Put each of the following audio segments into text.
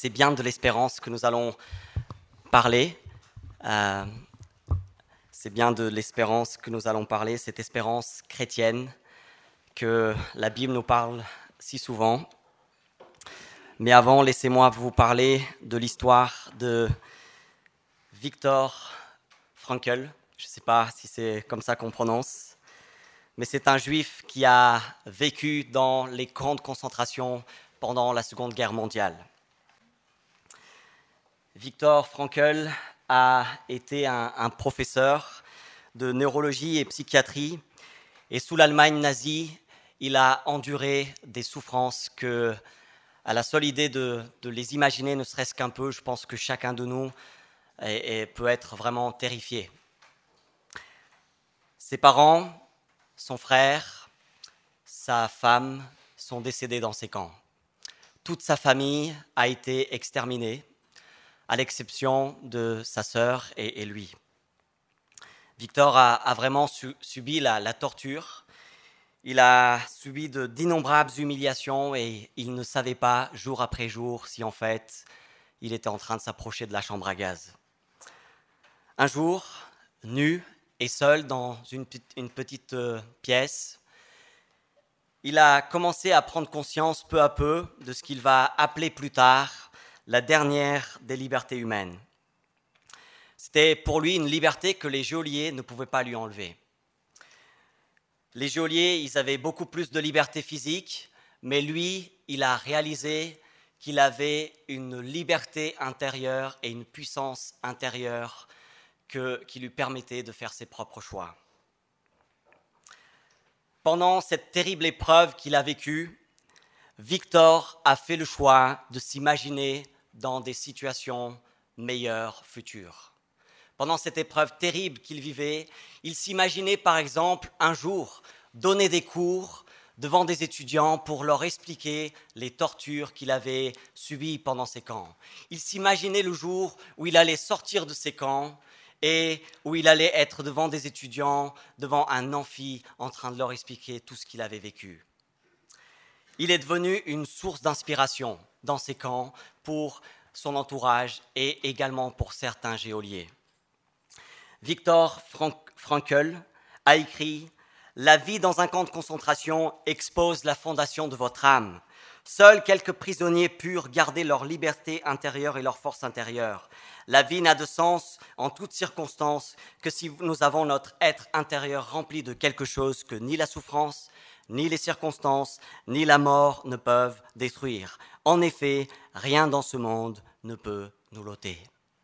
c'est bien de l'espérance que nous allons parler. C'est bien de l'espérance que nous allons parler, cette espérance chrétienne que la Bible nous parle si souvent. Mais avant, laissez-moi vous parler de l'histoire de Viktor Frankl. Je ne sais pas si c'est comme ça qu'on prononce, mais c'est un juif qui a vécu dans les camps de concentration pendant la Seconde Guerre mondiale. Viktor Frankl a été un professeur de neurologie et psychiatrie, et sous l'Allemagne nazie, il a enduré des souffrances que, à la seule idée de les imaginer, ne serait-ce qu'un peu, je pense que chacun de nous peut être vraiment terrifié. Ses parents, son frère, sa femme sont décédés dans ces camps. Toute sa famille a été exterminée, à l'exception de sa sœur et lui. Victor a vraiment subi la torture. Il a subi d'innombrables humiliations et il ne savait pas, jour après jour, si en fait, il était en train de s'approcher de la chambre à gaz. Un jour, nu et seul dans une petite pièce, il a commencé à prendre conscience peu à peu de ce qu'il va appeler plus tard la dernière des libertés humaines. C'était pour lui une liberté que les geôliers ne pouvaient pas lui enlever. Les geôliers, ils avaient beaucoup plus de liberté physique, mais lui, il a réalisé qu'il avait une liberté intérieure et une puissance intérieure qui lui permettait de faire ses propres choix. Pendant cette terrible épreuve qu'il a vécue, Viktor a fait le choix de s'imaginer dans des situations meilleures futures. Pendant cette épreuve terrible qu'il vivait, il s'imaginait par exemple un jour donner des cours devant des étudiants pour leur expliquer les tortures qu'il avait subies pendant ces camps. Il s'imaginait le jour où il allait sortir de ces camps et où il allait être devant des étudiants, devant un amphi, en train de leur expliquer tout ce qu'il avait vécu. Il est devenu une source d'inspiration dans ces camps pour son entourage et également pour certains geôliers. Viktor Frankl a écrit « La vie dans un camp de concentration expose la fondation de votre âme. Seuls quelques prisonniers purent garder leur liberté intérieure et leur force intérieure. La vie n'a de sens en toutes circonstances que si nous avons notre être intérieur rempli de quelque chose que ni la souffrance, ni les circonstances, ni la mort ne peuvent détruire. En effet, rien dans ce monde ne peut nous l'ôter. »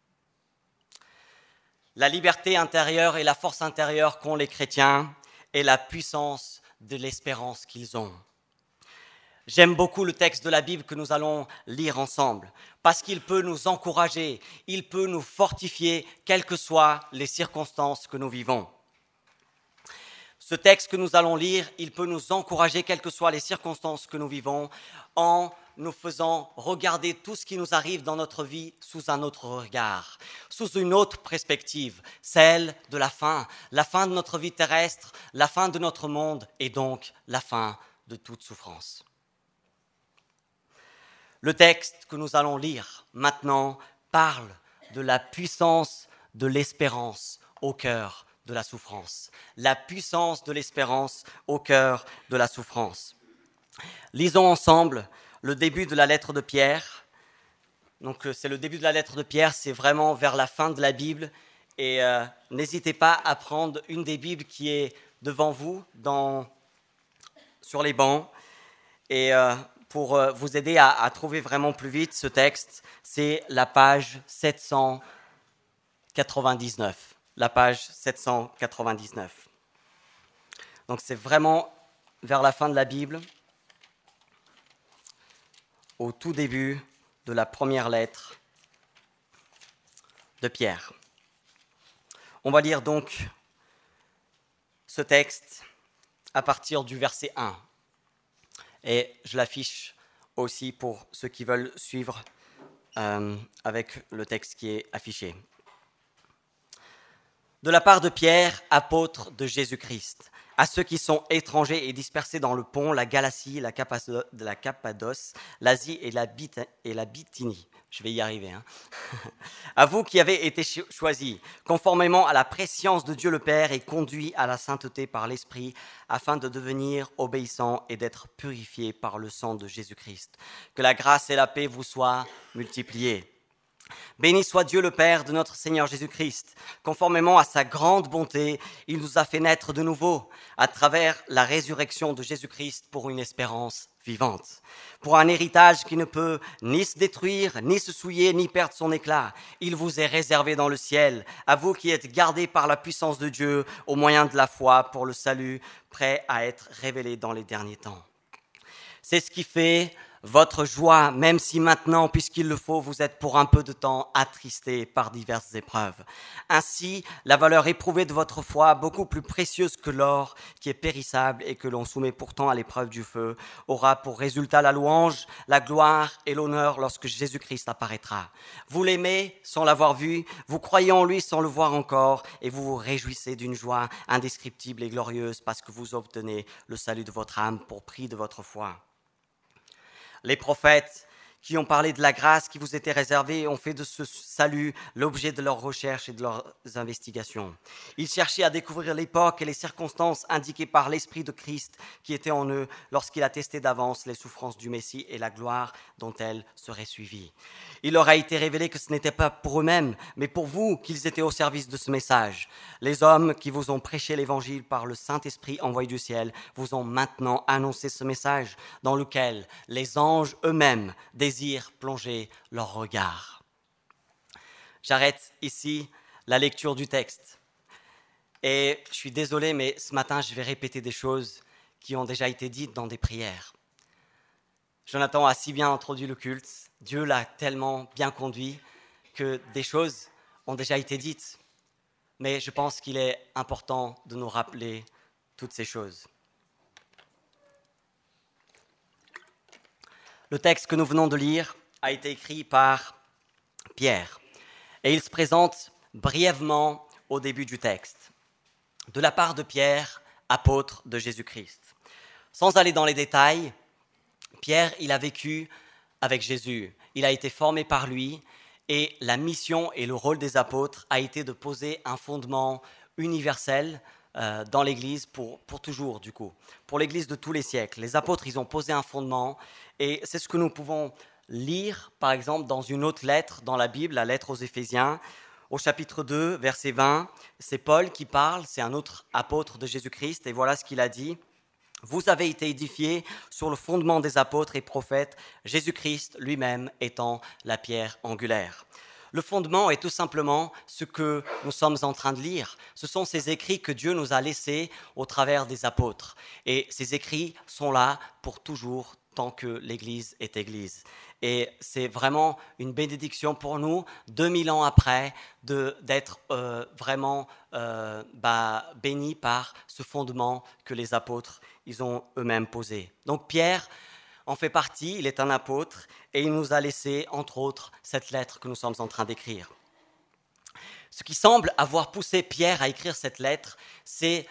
La liberté intérieure et la force intérieure qu'ont les chrétiens est la puissance de l'espérance qu'ils ont. J'aime beaucoup le texte de la Bible que nous allons lire ensemble, parce qu'il peut nous encourager, il peut nous fortifier, quelles que soient les circonstances que nous vivons. Ce texte que nous allons lire, il peut nous encourager, quelles que soient les circonstances que nous vivons, en nous faisant regarder tout ce qui nous arrive dans notre vie sous un autre regard, sous une autre perspective, celle de la fin de notre vie terrestre, la fin de notre monde et donc la fin de toute souffrance. Le texte que nous allons lire maintenant parle de la puissance de l'espérance au cœur de la souffrance. La puissance de l'espérance au cœur de la souffrance. Lisons ensemble le début de la lettre de Pierre. Donc c'est le début de la lettre de Pierre, c'est vraiment vers la fin de la Bible. Et n'hésitez pas à prendre une des Bibles qui est devant vous, sur les bancs. Et pour vous aider à trouver vraiment plus vite ce texte, c'est la page 799. La page 799. Donc c'est vraiment vers la fin de la Bible, au tout début de la première lettre de Pierre. On va lire donc ce texte à partir du verset 1. Et je l'affiche aussi pour ceux qui veulent suivre avec le texte qui est affiché. De la part de Pierre, apôtre de Jésus-Christ, à ceux qui sont étrangers et dispersés dans le Pont, la Galatie, la Cappadoce, l'Asie et la Bithynie. Je vais y arriver. À vous qui avez été choisis, conformément à la prescience de Dieu le Père et conduits à la sainteté par l'Esprit, afin de devenir obéissants et d'être purifiés par le sang de Jésus-Christ. Que la grâce et la paix vous soient multipliées. Béni soit Dieu le Père de notre Seigneur Jésus-Christ. Conformément à sa grande bonté, il nous a fait naître de nouveau à travers la résurrection de Jésus-Christ pour une espérance vivante, pour un héritage qui ne peut ni se détruire, ni se souiller, ni perdre son éclat. Il vous est réservé dans le ciel, à vous qui êtes gardés par la puissance de Dieu au moyen de la foi pour le salut, prêt à être révélé dans les derniers temps. C'est ce qui fait votre joie, même si maintenant, puisqu'il le faut, vous êtes pour un peu de temps attristés par diverses épreuves. Ainsi, la valeur éprouvée de votre foi, beaucoup plus précieuse que l'or, qui est périssable et que l'on soumet pourtant à l'épreuve du feu, aura pour résultat la louange, la gloire et l'honneur lorsque Jésus-Christ apparaîtra. Vous l'aimez sans l'avoir vu, vous croyez en lui sans le voir encore, et vous vous réjouissez d'une joie indescriptible et glorieuse parce que vous obtenez le salut de votre âme pour prix de votre foi. Les prophètes qui ont parlé de la grâce qui vous était réservée ont fait de ce salut l'objet de leurs recherches et de leurs investigations. Ils cherchaient à découvrir l'époque et les circonstances indiquées par l'Esprit de Christ qui était en eux lorsqu'il attestait d'avance les souffrances du Messie et la gloire dont elles seraient suivies. Il leur a été révélé que ce n'était pas pour eux-mêmes, mais pour vous qu'ils étaient au service de ce message. Les hommes qui vous ont prêché l'Évangile par le Saint-Esprit envoyé du ciel vous ont maintenant annoncé ce message dans lequel les anges eux-mêmes désirent plonger leur regard. J'arrête ici la lecture du texte. Et je suis désolé, mais ce matin, je vais répéter des choses qui ont déjà été dites dans des prières. Jonathan a si bien introduit le culte, Dieu l'a tellement bien conduit que des choses ont déjà été dites. Mais je pense qu'il est important de nous rappeler toutes ces choses. Le texte que nous venons de lire a été écrit par Pierre et il se présente brièvement au début du texte. De la part de Pierre, apôtre de Jésus-Christ. Sans aller dans les détails, Pierre, il a vécu avec Jésus. Il a été formé par lui et la mission et le rôle des apôtres a été de poser un fondement universel dans l'Église pour toujours, du coup, pour l'Église de tous les siècles. Les apôtres, ils ont posé un fondement et c'est ce que nous pouvons lire, par exemple, dans une autre lettre dans la Bible, la lettre aux Éphésiens, au chapitre 2, verset 20. C'est Paul qui parle, c'est un autre apôtre de Jésus-Christ et voilà ce qu'il a dit. Vous avez été édifiés sur le fondement des apôtres et prophètes, Jésus-Christ lui-même étant la pierre angulaire. Le fondement est tout simplement ce que nous sommes en train de lire. Ce sont ces écrits que Dieu nous a laissés au travers des apôtres. Et ces écrits sont là pour toujours, tant que l'Église est Église. Et c'est vraiment une bénédiction pour nous, 2000 ans après, d'être vraiment bénis par ce fondement que les apôtres ils ont eux-mêmes posé. Donc Pierre en fait partie, il est un apôtre et il nous a laissé, entre autres, cette lettre que nous sommes en train d'écrire. Ce qui semble avoir poussé Pierre à écrire cette lettre, c'est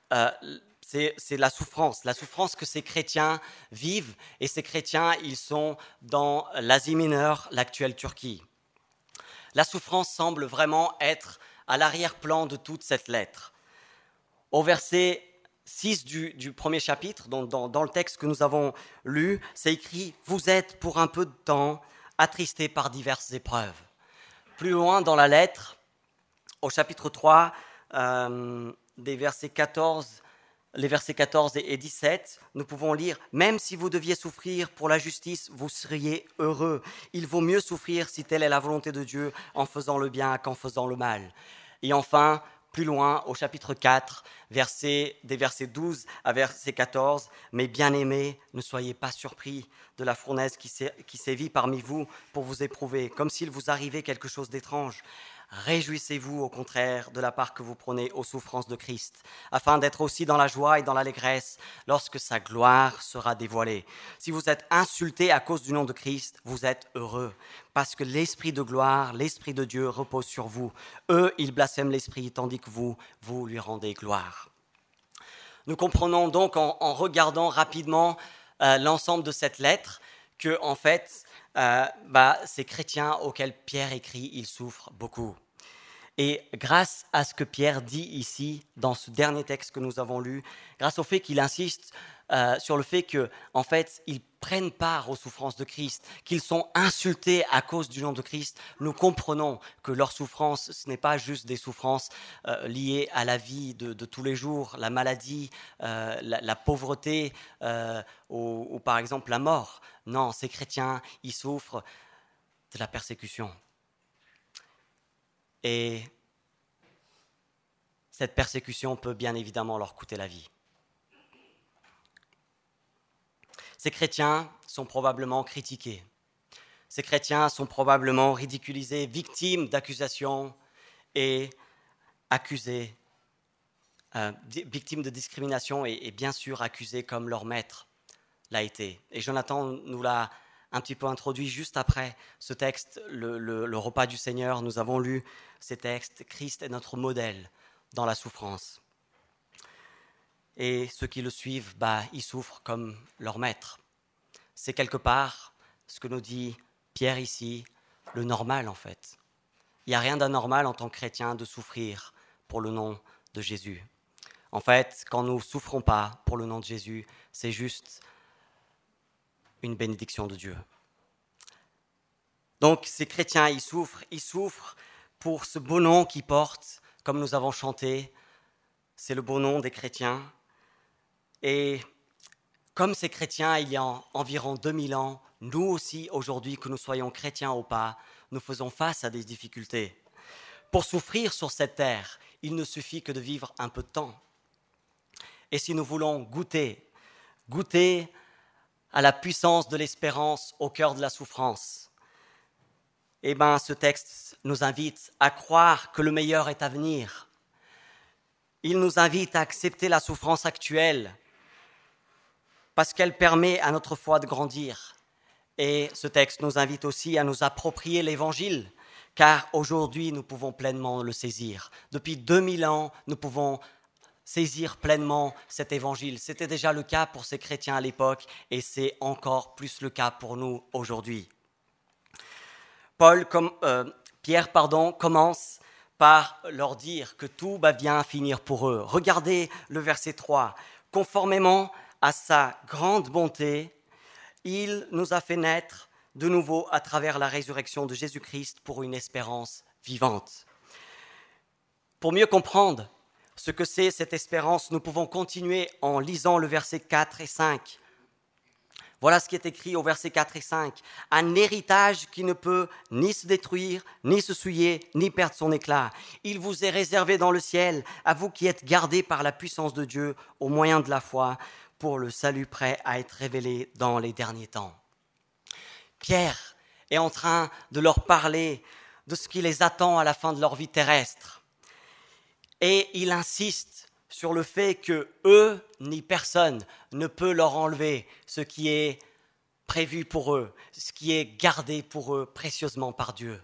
la souffrance que ces chrétiens vivent. Et ces chrétiens, ils sont dans l'Asie mineure, l'actuelle Turquie. La souffrance semble vraiment être à l'arrière-plan de toute cette lettre. Au verset 6 du premier chapitre, dans le texte que nous avons lu, c'est écrit « Vous êtes pour un peu de temps attristés par diverses épreuves ». Plus loin dans la lettre, au chapitre 3, les versets 14 et 17, nous pouvons lire « Même si vous deviez souffrir pour la justice, vous seriez heureux. Il vaut mieux souffrir si telle est la volonté de Dieu en faisant le bien qu'en faisant le mal. » Et enfin, plus loin, au chapitre 4, des versets 12 à verset 14, « Mes bien-aimés, ne soyez pas surpris de la fournaise qui sévit parmi vous pour vous éprouver, comme s'il vous arrivait quelque chose d'étrange. Réjouissez-vous au contraire de la part que vous prenez aux souffrances de Christ, afin d'être aussi dans la joie et dans l'allégresse lorsque sa gloire sera dévoilée. Si vous êtes insultés à cause du nom de Christ, vous êtes heureux, parce que l'Esprit de gloire, l'Esprit de Dieu repose sur vous. Eux, ils blasphèment l'Esprit, tandis que vous lui rendez gloire. » Nous comprenons donc en regardant rapidement l'ensemble de cette lettre que, en fait, ces chrétiens auxquels Pierre écrit, ils souffrent beaucoup. Et grâce à ce que Pierre dit ici, dans ce dernier texte que nous avons lu, grâce au fait qu'il insiste sur le fait qu'en fait, ils prennent part aux souffrances de Christ, qu'ils sont insultés à cause du nom de Christ, nous comprenons que leurs souffrances, ce n'est pas juste des souffrances liées à la vie de tous les jours, la maladie, la pauvreté ou par exemple la mort. Non, ces chrétiens, ils souffrent de la persécution. Et cette persécution peut bien évidemment leur coûter la vie. Ces chrétiens sont probablement critiqués. Ces chrétiens sont probablement ridiculisés, victimes d'accusations et accusés, victimes de discrimination et bien sûr accusés comme leur maître l'a été. Et Jonathan nous l'a un petit peu introduit juste après ce texte, le repas du Seigneur. Nous avons lu ces textes. Christ est notre modèle dans la souffrance. Et ceux qui le suivent, ils souffrent comme leur maître. C'est quelque part ce que nous dit Pierre ici, le normal en fait. Il n'y a rien d'anormal en tant que chrétien de souffrir pour le nom de Jésus. En fait, quand nous ne souffrons pas pour le nom de Jésus, c'est juste une bénédiction de Dieu. Donc ces chrétiens, ils souffrent pour ce beau nom qu'ils portent, comme nous avons chanté, c'est le beau nom des chrétiens. Et comme ces chrétiens, il y a environ 2000 ans, nous aussi, aujourd'hui, que nous soyons chrétiens ou pas, nous faisons face à des difficultés. Pour souffrir sur cette terre, il ne suffit que de vivre un peu de temps. Et si nous voulons goûter à la puissance de l'espérance au cœur de la souffrance, ce texte nous invite à croire que le meilleur est à venir. Il nous invite à accepter la souffrance actuelle parce qu'elle permet à notre foi de grandir. Et ce texte nous invite aussi à nous approprier l'Évangile, car aujourd'hui, nous pouvons pleinement le saisir. Depuis 2000 ans, nous pouvons saisir pleinement cet Évangile. C'était déjà le cas pour ces chrétiens à l'époque, et c'est encore plus le cas pour nous aujourd'hui. Pierre commence par leur dire que tout va bien finir pour eux. Regardez le verset 3. Conformément à sa grande bonté, il nous a fait naître de nouveau à travers la résurrection de Jésus-Christ pour une espérance vivante. Pour mieux comprendre ce que c'est cette espérance, nous pouvons continuer en lisant le verset 4 et 5. Voilà ce qui est écrit au verset 4 et 5. « Un héritage qui ne peut ni se détruire, ni se souiller, ni perdre son éclat. Il vous est réservé dans le ciel, à vous qui êtes gardés par la puissance de Dieu au moyen de la foi, pour le salut prêt à être révélé dans les derniers temps. » Pierre est en train de leur parler de ce qui les attend à la fin de leur vie terrestre. Et il insiste sur le fait que eux, ni personne, ne peut leur enlever ce qui est prévu pour eux, ce qui est gardé pour eux précieusement par Dieu.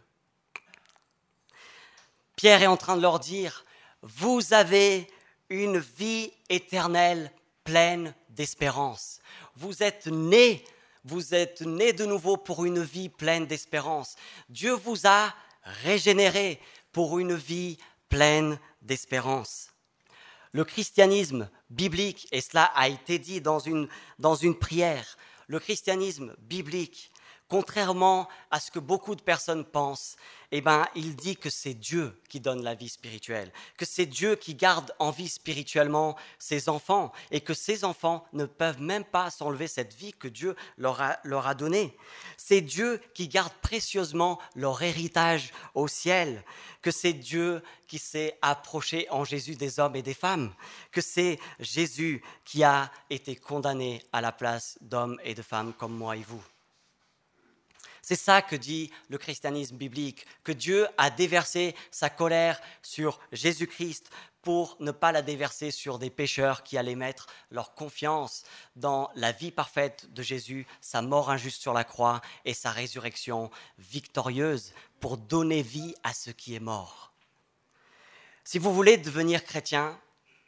Pierre est en train de leur dire, vous avez une vie éternelle pleine d'espérance. Vous êtes nés de nouveau pour une vie pleine d'espérance. Dieu vous a régénérés pour une vie pleine d'espérance. Le christianisme biblique, et cela a été dit dans une prière, le christianisme biblique, contrairement à ce que beaucoup de personnes pensent, il dit que c'est Dieu qui donne la vie spirituelle, que c'est Dieu qui garde en vie spirituellement ses enfants et que ces enfants ne peuvent même pas s'enlever cette vie que Dieu leur a donnée. C'est Dieu qui garde précieusement leur héritage au ciel, que c'est Dieu qui s'est approché en Jésus des hommes et des femmes, que c'est Jésus qui a été condamné à la place d'hommes et de femmes comme moi et vous. C'est ça que dit le christianisme biblique, que Dieu a déversé sa colère sur Jésus-Christ pour ne pas la déverser sur des pécheurs qui allaient mettre leur confiance dans la vie parfaite de Jésus, sa mort injuste sur la croix et sa résurrection victorieuse pour donner vie à ce qui est mort. Si vous voulez devenir chrétien,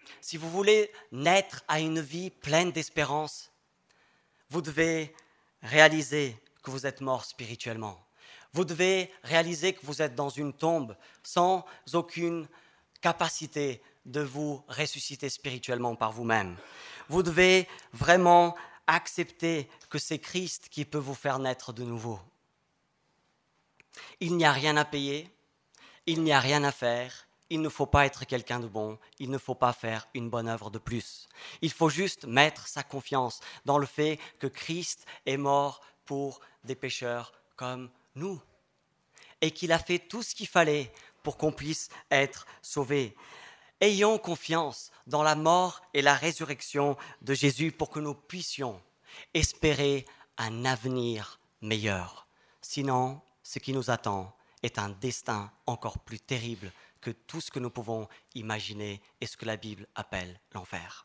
si vous voulez naître à une vie pleine d'espérance, vous devez réaliser que vous êtes mort spirituellement. Vous devez réaliser que vous êtes dans une tombe sans aucune capacité de vous ressusciter spirituellement par vous-même. Vous devez vraiment accepter que c'est Christ qui peut vous faire naître de nouveau. Il n'y a rien à payer, il n'y a rien à faire, il ne faut pas être quelqu'un de bon, il ne faut pas faire une bonne œuvre de plus. Il faut juste mettre sa confiance dans le fait que Christ est mort pour des pécheurs comme nous et qu'il a fait tout ce qu'il fallait pour qu'on puisse être sauvés. Ayons confiance dans la mort et la résurrection de Jésus pour que nous puissions espérer un avenir meilleur. Sinon, ce qui nous attend est un destin encore plus terrible que tout ce que nous pouvons imaginer et ce que la Bible appelle l'enfer.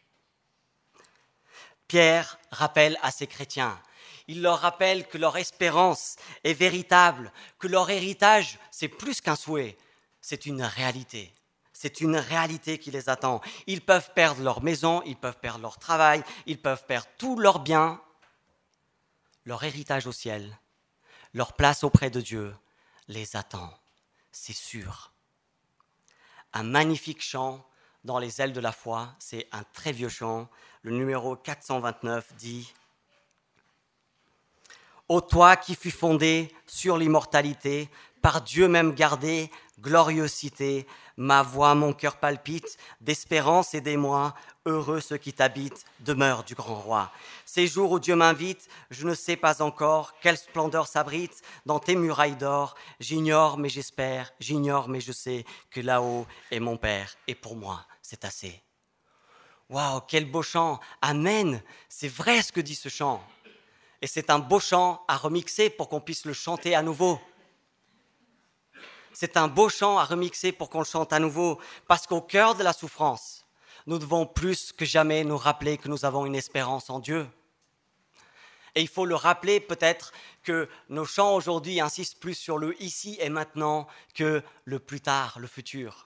Pierre rappelle à ces chrétiens, il leur rappelle que leur espérance est véritable, que leur héritage, c'est plus qu'un souhait, c'est une réalité. C'est une réalité qui les attend. Ils peuvent perdre leur maison, ils peuvent perdre leur travail, ils peuvent perdre tous leurs biens, leur héritage au ciel, leur place auprès de Dieu les attend, c'est sûr. Un magnifique chant dans les ailes de la foi, c'est un très vieux chant, le numéro 429 dit « Ô toi qui fus fondé sur l'immortalité, par Dieu même gardé, glorieuse cité, ma voix, mon cœur palpite, d'espérance aidez-moi, heureux ceux qui t'habitent, demeure du grand roi. Ces jours où Dieu m'invite, je ne sais pas encore quelle splendeur s'abrite dans tes murailles d'or, j'ignore mais j'espère, j'ignore mais je sais que là-haut est mon Père, et pour moi c'est assez. » Waouh, quel beau chant, amen, c'est vrai ce que dit ce chant. Et c'est un beau chant à remixer pour qu'on puisse le chanter à nouveau. C'est un beau chant à remixer pour qu'on le chante à nouveau, parce qu'au cœur de la souffrance, nous devons plus que jamais nous rappeler que nous avons une espérance en Dieu. Et il faut le rappeler peut-être que nos chants aujourd'hui insistent plus sur le ici et maintenant que le plus tard, le futur.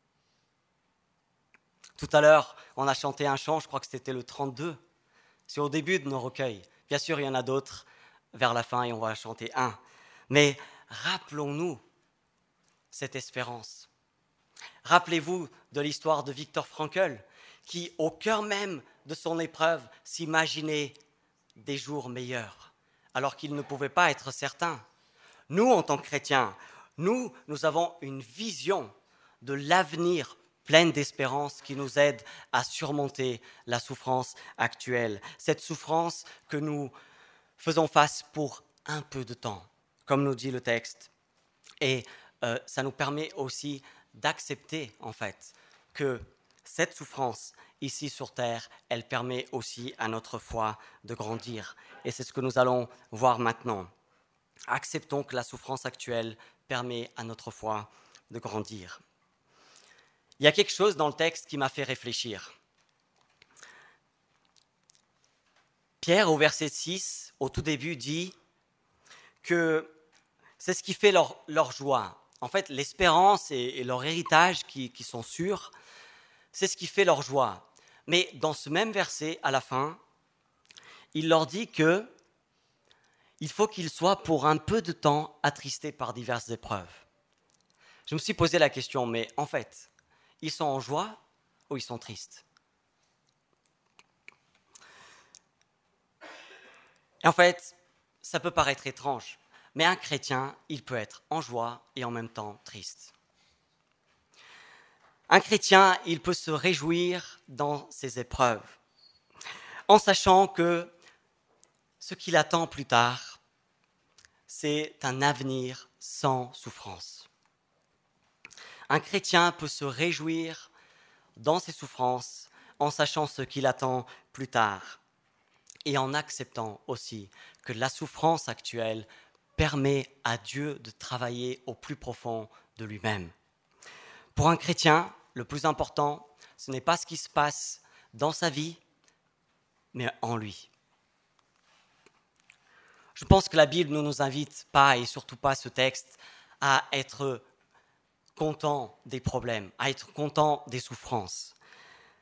Tout à l'heure, on a chanté un chant, je crois que c'était le 32, c'est au début de nos recueils. Bien sûr, il y en a d'autres vers la fin et on va chanter un. Mais rappelons-nous cette espérance. Rappelez-vous de l'histoire de Viktor Frankl, qui, au cœur même de son épreuve, s'imaginait des jours meilleurs, alors qu'il ne pouvait pas être certain. Nous, en tant que chrétiens, nous avons une vision de l'avenir pleine d'espérance qui nous aide à surmonter la souffrance actuelle. Cette souffrance que nous faisons face pour un peu de temps, comme nous dit le texte. Et ça nous permet aussi d'accepter, en fait, que cette souffrance ici sur terre, elle permet aussi à notre foi de grandir. Et c'est ce que nous allons voir maintenant. Acceptons que la souffrance actuelle permet à notre foi de grandir. Il y a quelque chose dans le texte qui m'a fait réfléchir. Pierre, au verset 6, au tout début, dit que c'est ce qui fait leur joie. En fait, l'espérance et leur héritage qui sont sûrs, c'est ce qui fait leur joie. Mais dans ce même verset, à la fin, il leur dit qu'il faut qu'ils soient pour un peu de temps attristés par diverses épreuves. Je me suis posé la question, mais en fait, ils sont en joie ou ils sont tristes? Et en fait, ça peut paraître étrange, mais un chrétien, il peut être en joie et en même temps triste. Un chrétien, il peut se réjouir dans ses épreuves, en sachant que ce qui l'attend plus tard, c'est un avenir sans souffrance. Un chrétien peut se réjouir dans ses souffrances en sachant ce qui l'attend plus tard et en acceptant aussi que la souffrance actuelle permet à Dieu de travailler au plus profond de lui-même. Pour un chrétien, le plus important, ce n'est pas ce qui se passe dans sa vie, mais en lui. Je pense que la Bible ne nous invite pas, et surtout pas ce texte, à être content des problèmes, à être content des souffrances.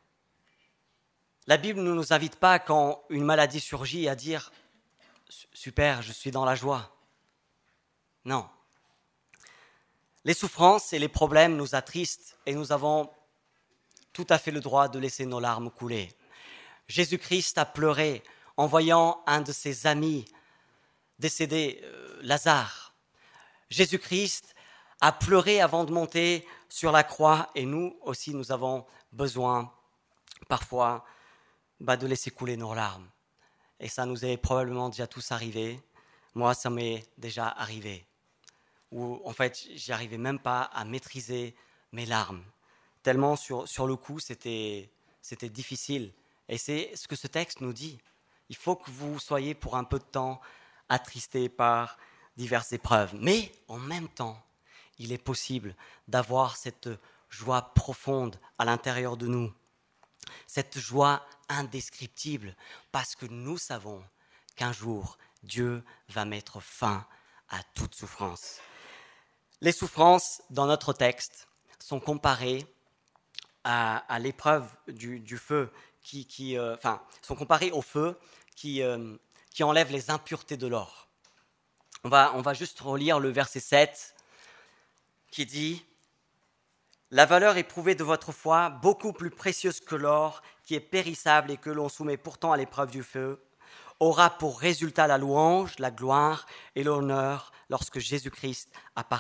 La Bible ne nous invite pas, quand une maladie surgit, à dire « Super, je suis dans la joie ». Non. Les souffrances et les problèmes nous attristent et nous avons tout à fait le droit de laisser nos larmes couler. Jésus-Christ a pleuré en voyant un de ses amis décédé, Lazare. Jésus-Christ a pleuré avant de monter sur la croix et nous aussi, nous avons besoin parfois de laisser couler nos larmes. Et ça nous est probablement déjà tous arrivé. Moi, ça m'est déjà arrivé. Où en fait, j'arrivais même pas à maîtriser mes larmes. Tellement sur le coup, c'était difficile. Et c'est ce que ce texte nous dit. Il faut que vous soyez pour un peu de temps attristés par diverses épreuves. Mais en même temps, il est possible d'avoir cette joie profonde à l'intérieur de nous. Cette joie indescriptible, parce que nous savons qu'un jour, Dieu va mettre fin à toute souffrance. Les souffrances dans notre texte sont comparées à l'épreuve du feu, sont comparées au feu qui enlève les impuretés de l'or. On va juste relire le verset 7 qui dit « La valeur éprouvée de votre foi, beaucoup plus précieuse que l'or, qui est périssable et que l'on soumet pourtant à l'épreuve du feu, aura pour résultat la louange, la gloire et l'honneur lorsque Jésus-Christ apparaîtra. »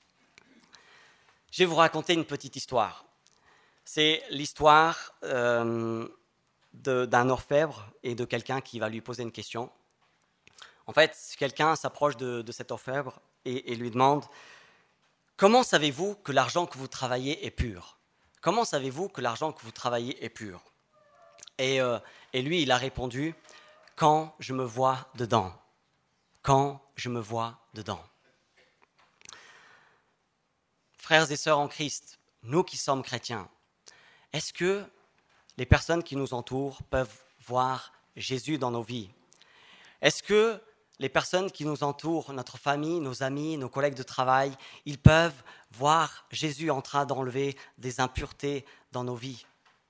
Je vais vous raconter une petite histoire. C'est l'histoire d'un orfèvre et de quelqu'un qui va lui poser une question. En fait, quelqu'un s'approche de cet orfèvre et lui demande « Comment savez-vous que l'argent que vous travaillez est pur ? Comment savez-vous que l'argent que vous travaillez est pur ?» Et lui, il a répondu « Quand je me vois dedans. Quand je me vois dedans. » Frères et sœurs en Christ, nous qui sommes chrétiens, est-ce que les personnes qui nous entourent peuvent voir Jésus dans nos vies? Est-ce que les personnes qui nous entourent, notre famille, nos amis, nos collègues de travail, ils peuvent voir Jésus en train d'enlever des impuretés dans nos vies?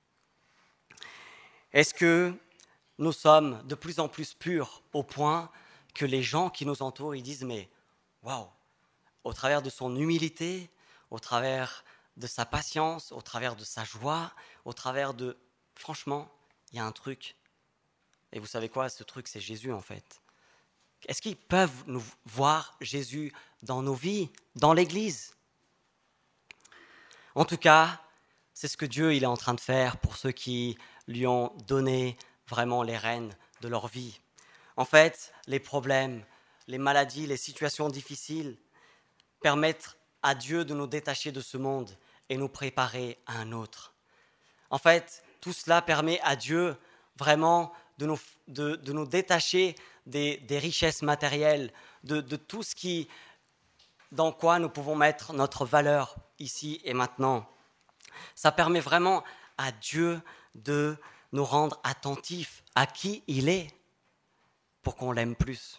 Est-ce que nous sommes de plus en plus purs au point que les gens qui nous entourent, ils disent « Mais waouh, au travers de son humilité, au travers de sa patience, au travers de sa joie, au travers de... Franchement, il y a un truc. Et vous savez quoi? Ce truc, c'est Jésus en fait. » Est-ce qu'ils peuvent nous voir Jésus dans nos vies, dans l'Église? En tout cas, c'est ce que Dieu il est en train de faire pour ceux qui lui ont donné vraiment les rênes de leur vie. En fait, les problèmes, les maladies, les situations difficiles permettent à Dieu de nous détacher de ce monde et nous préparer à un autre. En fait, tout cela permet à Dieu vraiment de nous détacher des richesses matérielles, de tout ce dans quoi nous pouvons mettre notre valeur ici et maintenant. Ça permet vraiment à Dieu de nous rendre attentifs à qui il est pour qu'on l'aime plus.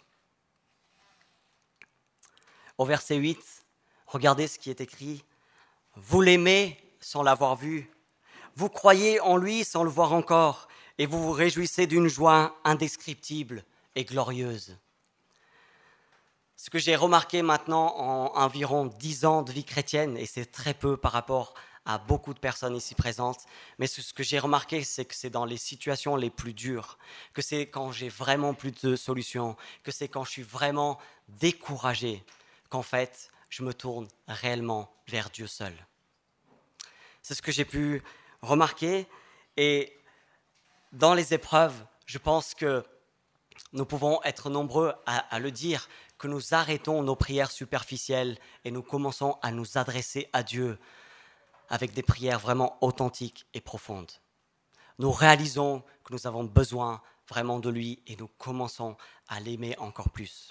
Au verset 8, regardez ce qui est écrit. « Vous l'aimez sans l'avoir vu. Vous croyez en lui sans le voir encore. Et vous vous réjouissez d'une joie indescriptible et glorieuse. » Ce que j'ai remarqué maintenant en environ 10 ans de vie chrétienne, et c'est très peu par rapport à beaucoup de personnes ici présentes, mais ce que j'ai remarqué, c'est que c'est dans les situations les plus dures, que c'est quand j'ai vraiment plus de solutions, que c'est quand je suis vraiment découragé, qu'en fait, je me tourne réellement vers Dieu seul. C'est ce que j'ai pu remarquer, et dans les épreuves, je pense que nous pouvons être nombreux à le dire, que nous arrêtons nos prières superficielles et nous commençons à nous adresser à Dieu avec des prières vraiment authentiques et profondes. Nous réalisons que nous avons besoin vraiment de lui et nous commençons à l'aimer encore plus.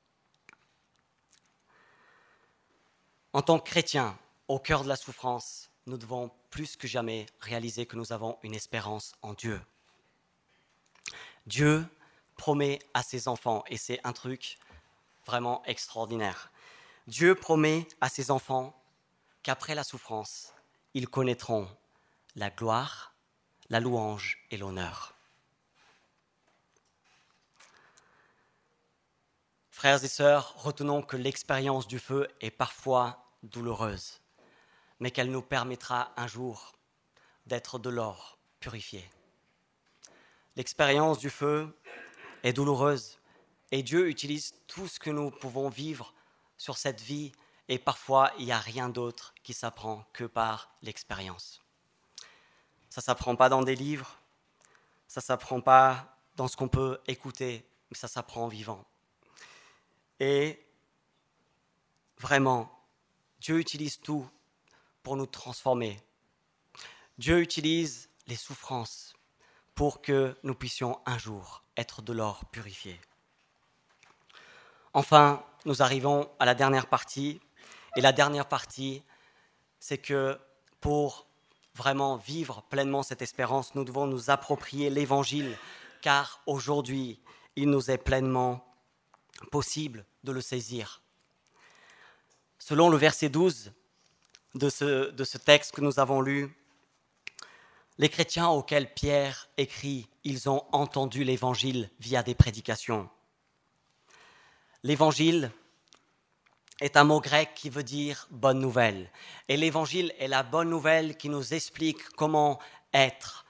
En tant que chrétiens, au cœur de la souffrance, nous devons plus que jamais réaliser que nous avons une espérance en Dieu. Dieu promet à ses enfants, et c'est un truc vraiment extraordinaire. Dieu promet à ses enfants qu'après la souffrance, ils connaîtront la gloire, la louange et l'honneur. Frères et sœurs, retenons que l'expérience du feu est parfois douloureuse, mais qu'elle nous permettra un jour d'être de l'or purifié. L'expérience du feu est douloureuse et Dieu utilise tout ce que nous pouvons vivre sur cette vie et parfois il n'y a rien d'autre qui s'apprend que par l'expérience. Ça ne s'apprend pas dans des livres, ça ne s'apprend pas dans ce qu'on peut écouter, mais ça s'apprend en vivant. Et vraiment, Dieu utilise tout pour nous transformer. Dieu utilise les souffrances pour que nous puissions un jour être de l'or purifié. Enfin, nous arrivons à la dernière partie. Et la dernière partie, c'est que pour vraiment vivre pleinement cette espérance, nous devons nous approprier l'Évangile, car aujourd'hui, il nous est pleinement possible de le saisir. Selon le verset 12 de ce texte que nous avons lu, les chrétiens auxquels Pierre écrit, ils ont entendu l'Évangile via des prédications. L'Évangile est un mot grec qui veut dire « bonne nouvelle ». Et l'Évangile est la bonne nouvelle qui nous explique comment être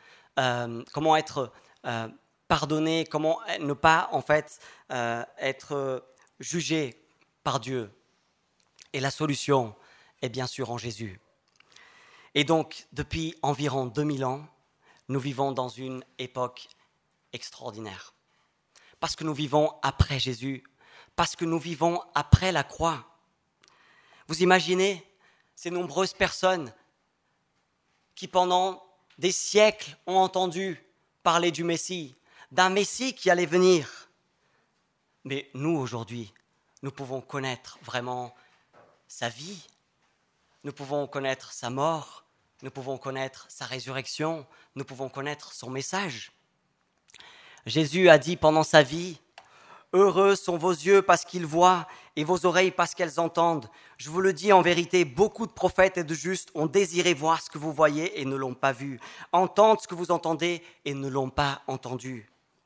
pardonné, comment ne pas en fait être jugé par Dieu. Et la solution est bien sûr en Jésus. Et donc, depuis environ 2000 ans, nous vivons dans une époque extraordinaire. Parce que nous vivons après Jésus, parce que nous vivons après la croix. Vous imaginez ces nombreuses personnes qui pendant des siècles ont entendu parler du Messie, d'un Messie qui allait venir. Mais nous, aujourd'hui, nous pouvons connaître vraiment sa vie, nous pouvons connaître sa mort, nous pouvons connaître sa résurrection, nous pouvons connaître son message. Jésus a dit pendant sa vie, « Heureux sont vos yeux parce qu'ils voient et vos oreilles parce qu'elles entendent. Je vous le dis en vérité, beaucoup de prophètes et de justes ont désiré voir ce que vous voyez et ne l'ont pas vu, entendre ce que vous entendez et ne l'ont pas entendu. »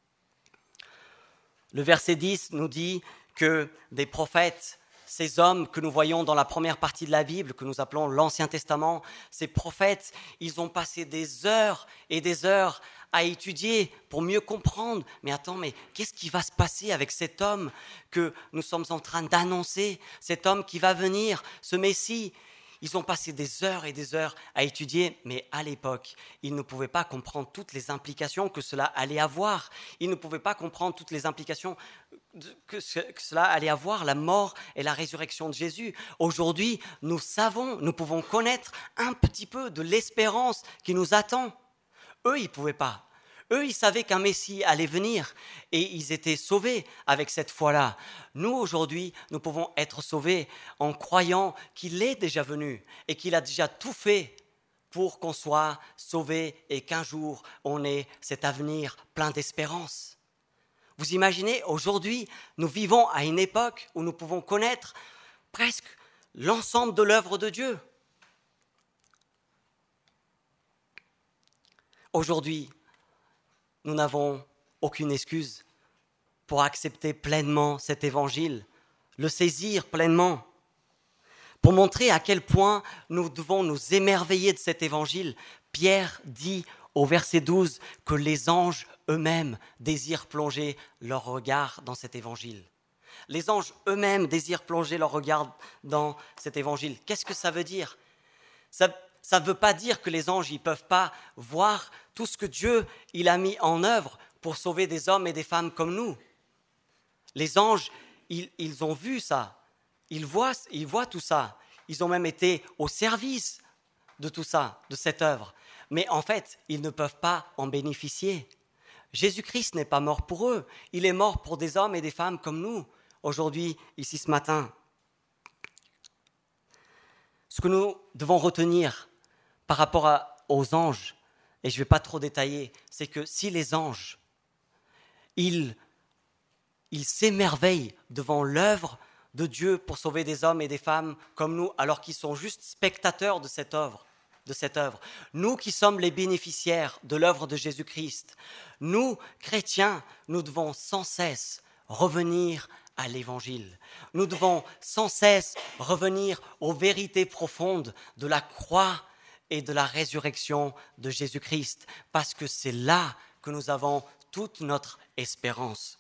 Le verset 10 nous dit que des prophètes, ces hommes que nous voyons dans la première partie de la Bible, que nous appelons l'Ancien Testament, ces prophètes, ils ont passé des heures et des heures à étudier pour mieux comprendre. Mais attends, mais qu'est-ce qui va se passer avec cet homme que nous sommes en train d'annoncer, cet homme qui va venir, ce Messie? Ils ont passé des heures et des heures à étudier, mais à l'époque, ils ne pouvaient pas comprendre toutes les implications que cela allait avoir. Ils ne pouvaient pas comprendre toutes les implications que cela allait avoir, la mort et la résurrection de Jésus. Aujourd'hui, nous savons, nous pouvons connaître un petit peu de l'espérance qui nous attend. Eux, ils ne pouvaient pas. Eux, ils savaient qu'un Messie allait venir et ils étaient sauvés avec cette foi-là. Nous, aujourd'hui, nous pouvons être sauvés en croyant qu'il est déjà venu et qu'il a déjà tout fait pour qu'on soit sauvés et qu'un jour, on ait cet avenir plein d'espérance. Vous imaginez, aujourd'hui, nous vivons à une époque où nous pouvons connaître presque l'ensemble de l'œuvre de Dieu. Aujourd'hui, nous n'avons aucune excuse pour accepter pleinement cet évangile, le saisir pleinement. Pour montrer à quel point nous devons nous émerveiller de cet évangile, Pierre dit au verset 12 que les anges eux-mêmes désirent plonger leur regard dans cet évangile. Les anges eux-mêmes désirent plonger leur regard dans cet évangile. Qu'est-ce que ça veut dire ? Ça ne veut pas dire que les anges ne peuvent pas voir tout ce que Dieu il a mis en œuvre pour sauver des hommes et des femmes comme nous. Les anges, ils ont vu ça, ils voient tout ça. Ils ont même été au service de tout ça, de cette œuvre. Mais en fait, ils ne peuvent pas en bénéficier. Jésus-Christ n'est pas mort pour eux. Il est mort pour des hommes et des femmes comme nous, aujourd'hui, ici ce matin. Ce que nous devons retenir par rapport aux anges, et je ne vais pas trop détailler, c'est que si les anges, ils s'émerveillent devant l'œuvre de Dieu pour sauver des hommes et des femmes comme nous, alors qu'ils sont juste spectateurs de cette œuvre, de cette œuvre. Nous qui sommes les bénéficiaires de l'œuvre de Jésus-Christ, nous, chrétiens, nous devons sans cesse revenir à l'Évangile. Nous devons sans cesse revenir aux vérités profondes de la croix et de la résurrection de Jésus-Christ, parce que c'est là que nous avons toute notre espérance.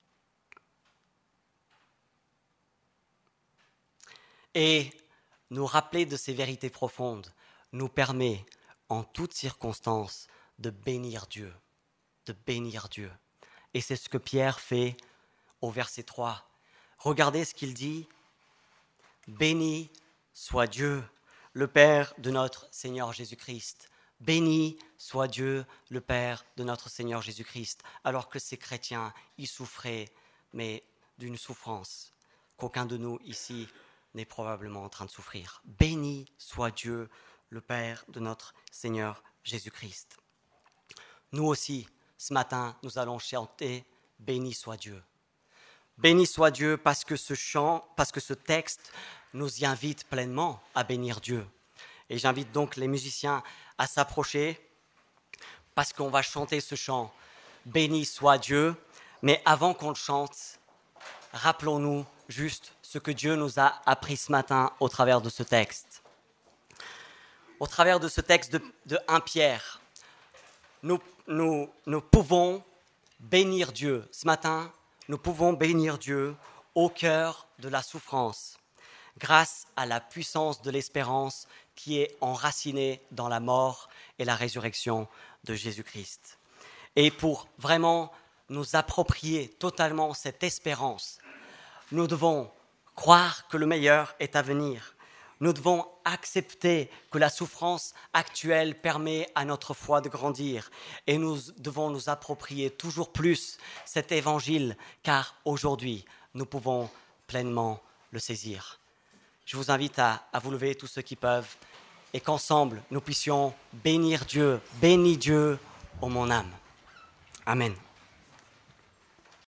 Et nous rappeler de ces vérités profondes nous permet, en toutes circonstances, de bénir Dieu. De bénir Dieu. Et c'est ce que Pierre fait au verset 3. Regardez ce qu'il dit. « Béni soit Dieu, le Père de notre Seigneur Jésus-Christ. » Béni soit Dieu, le Père de notre Seigneur Jésus-Christ. Alors que ces chrétiens, ils souffraient, mais d'une souffrance qu'aucun de nous ici n'est probablement en train de souffrir. Béni soit Dieu, le Père de notre Seigneur Jésus-Christ. Nous aussi, ce matin, nous allons chanter « Béni soit Dieu ». Béni soit Dieu parce que ce texte nous y invite pleinement à bénir Dieu. Et j'invite donc les musiciens à s'approcher parce qu'on va chanter ce chant « Béni soit Dieu ». Mais avant qu'on le chante, rappelons-nous juste ce que Dieu nous a appris ce matin au travers de ce texte. Au travers de ce texte de 1 Pierre, nous pouvons bénir Dieu. Ce matin, nous pouvons bénir Dieu au cœur de la souffrance, grâce à la puissance de l'espérance qui est enracinée dans la mort et la résurrection de Jésus-Christ. Et pour vraiment nous approprier totalement cette espérance, nous devons croire que le meilleur est à venir. Nous devons accepter que la souffrance actuelle permet à notre foi de grandir. Et nous devons nous approprier toujours plus cet évangile, car aujourd'hui, nous pouvons pleinement le saisir. Je vous invite à vous lever, tous ceux qui peuvent, et qu'ensemble, nous puissions bénir Dieu. Bénis Dieu, ô mon âme. Amen.